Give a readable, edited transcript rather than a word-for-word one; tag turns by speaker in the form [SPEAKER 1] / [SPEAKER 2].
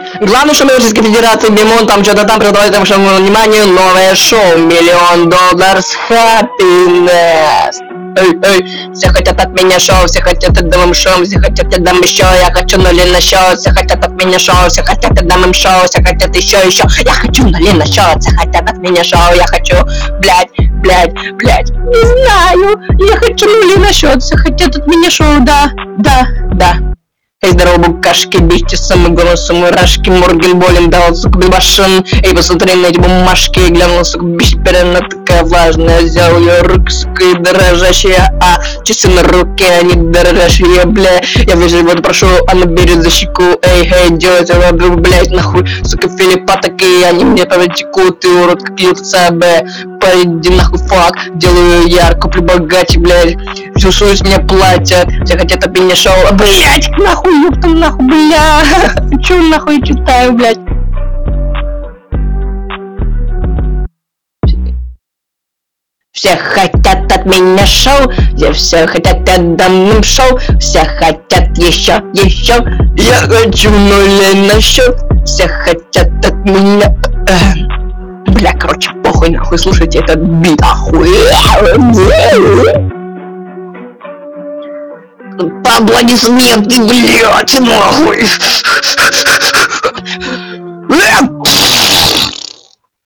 [SPEAKER 1] Главное, что мы Российской Федерации Бимон, там что-то там продавали, там, что внимание, новое шоу, $1 000 000 happiness. Эй, все хотят от меня шоу, все хотят отдам им шоу, все хотят отдам еще, я хочу нули на счет, все хотят от меня шоу, все хотят отдам им шоу, все хотят еще, я хочу нули на счет, все хотят от меня шоу, я хочу, блять, не знаю, я хочу нули на счет, все хотят от меня шоу, да. Эй, здорово, букашки, бейте самый голос, мурашки, Моргенболен дал, сука, бибашин. Эй, посмотри на эти бумажки, глянул, сука, бишпер, она такая важная. Взял ее руки, сука, и дрожащие, часы на руке, они дрожащие, бля. Я вижу, вот прошу, она берет за щеку, эй, делать, она, блять, нахуй, сука, Филиппа такие, они мне повтекут, ты урод, как лица, бля. Пойди нахуй, фак, делаю я, куплю богаче, блядь. Чувствую, с меня платят, все хотят от меня шоу, блять, нахуй, ёптам, нахуй, бля. Чё нахуй читаю, блядь? Все хотят от меня шоу, все хотят отдам им шоу, все хотят еще, я хочу нули на счет, все хотят от меня. Бля, короче, похуй нахуй, слушайте этот бит, аплодисменты, блядь, нахуй.